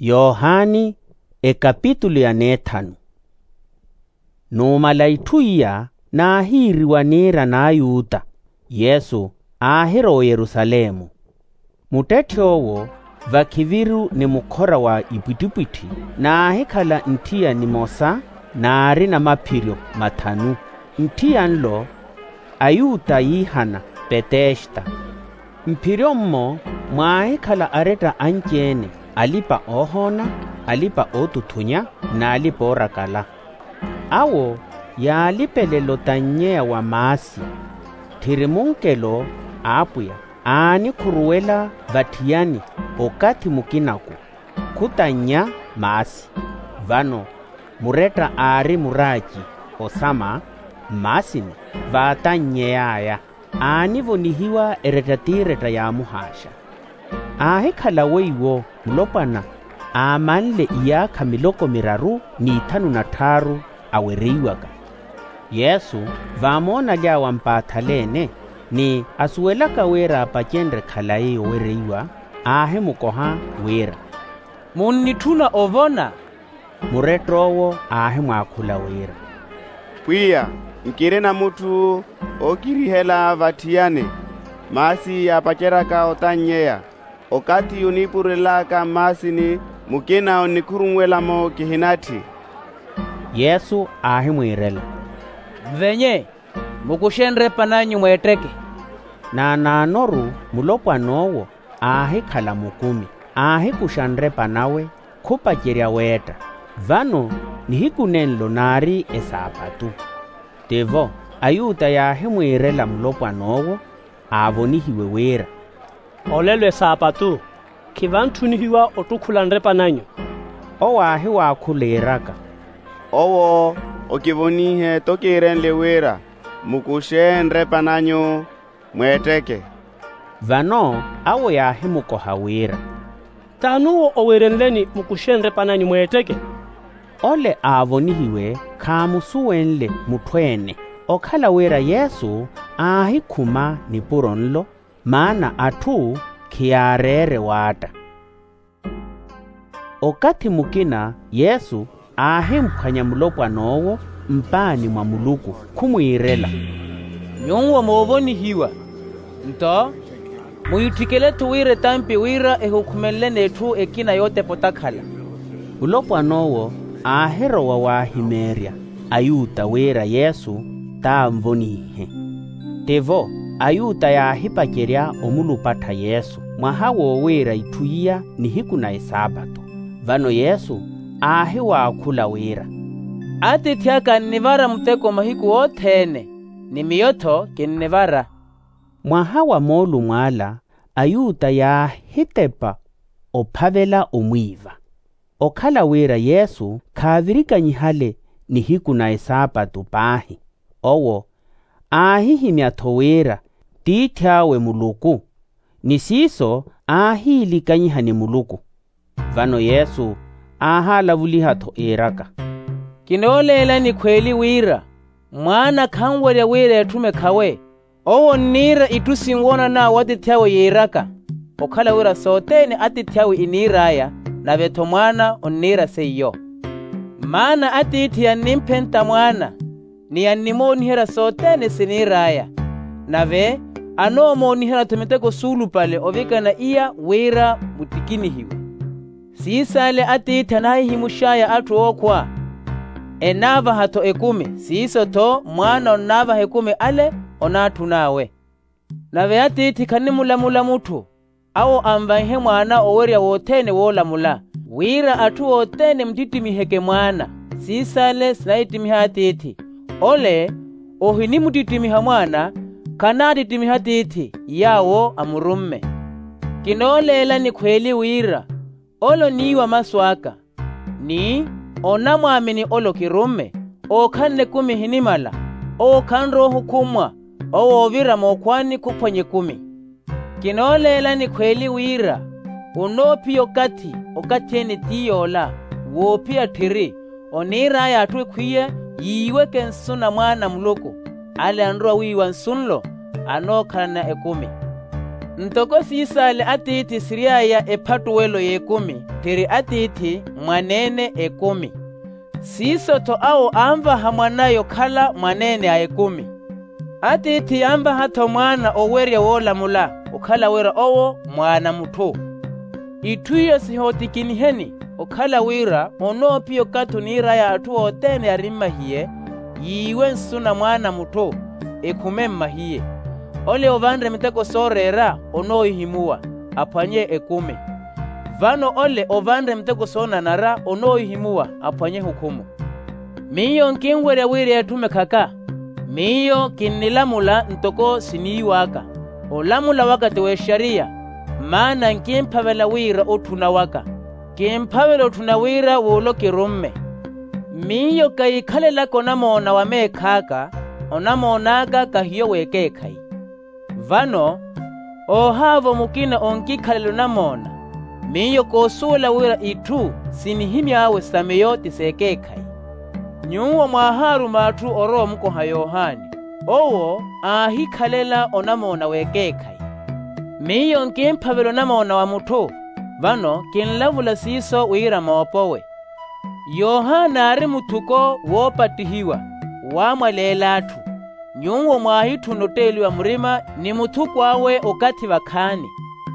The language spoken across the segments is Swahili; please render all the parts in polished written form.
Yohani ekapitulu ya 5. Numa laithuiya naahiriwa nira na Ayuda Yesu aahiro Yerusalemu. Mutethowo vakhiviru ni mukhora wa ipwitipwithi naahikhala ntiya ni mosa naari na maphiryo mathanu. Ntiya nlo Ayuda yihana Beteshta. Mphiryo mmo mwaahikhala areta anjene alipa ohona, alipa otuthunya na alipa orakala. Awo yaalipelelo tanyeya wa maasi. Thirimunkelo aapuya aani khuruwela vathiyani okati mukinaku khutanya maasi. Vano mureta aari muraji osama maasini vaatanyeyaya aani vonihiwa eretatireta ya muhasha. Aahikhala weiwo mulopwana aamanle iyakha miloko miraru ni 5 awereiwaka. Yesu vaamona lyawa mpaathalene ni asuwelaka wera apachenre khalaye owereiwa aahe mukoha wera. Munnithuna ovona? Muretrowo aahe mwakhula wera. Pwiya nkire na muthu okirihela vathiyane maasi apacheraka otanyeya okati unipurelaka maasini mukina onikhurungwelamo kihinathi. Yesu aahe mwirela. Venye mukushenre pananyu mweteke. Na naanoru mulopwanowo aahe khala mukumi aahe kushanre panawe khupacherya weta. Vano nihikunenlo naari esapatu. Tevo Ayuda yaahe mwirela mulopwanowo aavonihiwe wera. Olelo esapatu khivanthunihiwa otukhulanre pananyu. Owaahe waakhuleraka. Owo okivonihe tokirenle wera mukushenre pananyu mweteke. Vano awo yaahe mukoha wera. Tanuwo owerenleni mukushenre pananyu mweteke. Ole aavonihiwe khaamusuwenle muthwene. Okhala wera Yesu aahi khuma ni puronlo maana athu khiyaarere waata. Okati mukina Yesu aahe mphwanya mulopwanowo mpani mwa muluku khumwirela. Nyongwa moovonihiwa nto muyuthikele tuwire tampi wira ehukhumelele nethu ekina yote potakhala. Mulopwanowo aaherowa waahimerya Ayuda wera Yesu taamvonihe. Tevo Ayuda yaahipacherya omulupatha Yesu mwahawo wera ithuiya nihikuna esabato. Vano Yesu aahe waakhula wera. Atithya kannivara muteko mahiku othene ni miyotho kinnivara. Mwahawa moolu mwala Ayuda yaahitepa ophavela omwiva. Okhala wera Yesu khaavirikanyihale nihikuna esabato paahi. Owo aahihimyatho wera tiithyawe muluku nisiso aahiilikanyihani muluku. Vano Yesu aahalavulihatho eraka. Kinoolela ni khweli wira mwana khanwerya wira ethume khawe owo nnira itusinwona na watithyawe yeeraka. Okhala wira sootene atithyawe iniraya na vetho mwana onnira seiyo. Maana atiithiya nimphenta mwana niyanimoonihera sootene siniraya nave anoomoonihera thumiteko suulupale ovikana iya wira mutikinihiwe. Siisale atiitha naahihimushaya atthu okhwa enava hatho 10 siisotho mwana onnava 10 ale onaathu nawe. Nave atiithi khanimulamula muthu awo amvaihe mwana owerya woothene woolamula wira atthu ootene mutitimiheke mwana siisale sinaitimiha atiithi. Ole ohinimutitimiha mwana kanaatitimiha tiithi yawo amurumme. Kinoolela ni khweli wira olo niiwa maswaka ni onamwamini olo kirumme okhanne 10 hinimala okhanrohu khumwa owoovira mookhwani kuphwanye 10. Kinoolela ni khweli wira unophiya okatheni tiyola woophiya thiri oniraya atthu ekhwiye yiiweke nsuna mwana muluku ale anrowa wiiwa nsunlo anookhala na 10. ntoko siisale atithi siriaya ephatuwelo ye-10 tiri atithi mwanene e-10. Siisotho awo amvaha mwanayo khala mwanene a e-10. Atithi amvahatho mwana owerya woolamula okhala wira owo mwana muthu. Ithuyo sihotikiniheni okhala wira onoopiyo kathu niiraya atthu ootene yarimmahiye yiiwe nsuna mwana muthu ekhume mmahiye. Ole ovanre miteko soorera onooyihimuwa aphwanye e-10. Vano ole ovanre miteko soonanara onooyihimuwa aphwanye hukumu. Miyo nkinwerya wira ethume khaka, miyo kinnilamula ntoko siniiwaka. Olamula wakati weshariya, maana nkimphavela wira othuna waka. Kimphavela othuna wira woolokirumme. Miyo kayikhalelako namoona wameekhaka, onamoonaka kahiyo weekeekhai. Vano ohaavo mukina onkikhalelo namoona, miyo koosuwela wira ithu sinihimyaawe samiyo tiseekeekhai. Nyuwo mwaaharu matthu oroomukoha Yohane, owo aahikhalela onamoona weekeekhai. Miyo nkimphavelo namoona wa muthu, vano kinlavula siiso wira moopowe. Yohane ari muthuko woopatihiwa, waamwaleelatthu. Nyuwo mwaahithu oteliwa murima ni muthuku awe okati vakhani.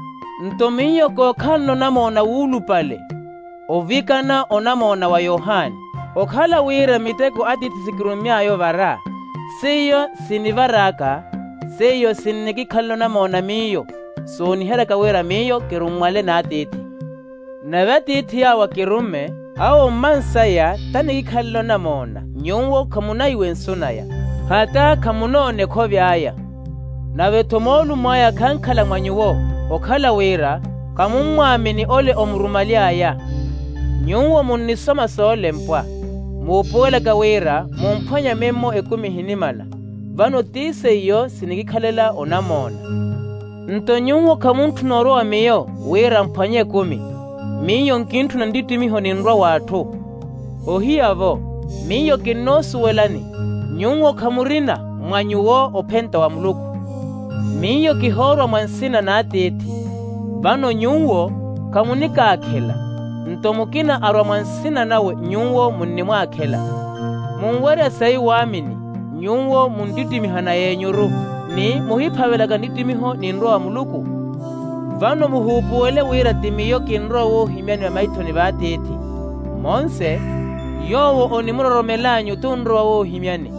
Ntomiyo kookhalano namoona wuulupale, ovikana onamoona wa Yohane. Okhala wira miteko atithi sikirumyaayo vara, siyo sinivaraka, siyo sinnikikhalano namoona miyo, soonihereka wira miyo kirumwale naatithi. Nave atithi yawa kirume, awo mmansaya tanikikhalano namoona, nyuwo khamunaiwe nsunaya, hata khamunoonekho vyaya. Nave tomoolu mwaya khankhala mwanyuwo, okhala wira, kamumwamini ole omurumalyaya. Nyuwo munnisoma soole mpwa, muupuweleka wira mumphwanya memo 10 hinimala, vano tiise iyo sinikikhalela onamoona. Ntonyuwo khamunthu noorowa miyo wira mphwanye 10, miyo nkinthu nanditimiho ninrwa watthu. Ohiyavo, miyo kinnoosuwelani, nyuwo khamurina mwanyuwo ophenta wa Muluku. Miyo kihoorwa mwansina naatithi, vano nyuwo khamunikaakhela, ntomukina arwa mwansina nawe nyuwo munnimwaakhela. Munwerya sayi waamini, nyuwo munditimihana yenyuru, ni muhiphavelaga nditimiho ninrwa wa Muluku. Vano muhuupuwele wira timiyo kinrwa woohimyani maithoni vaatithi, monse yowo onimuroromelanyu tunrwa woohimyani.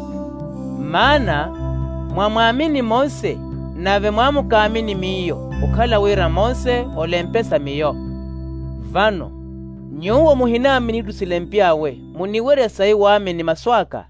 Maana mwamwamini Mose, nave mwamukaamini miyo, okhala wira Mose olempesa miyo. Vano nyuwo muhinaamini tusilempyawe, muniwerya sayi waamini maswaka,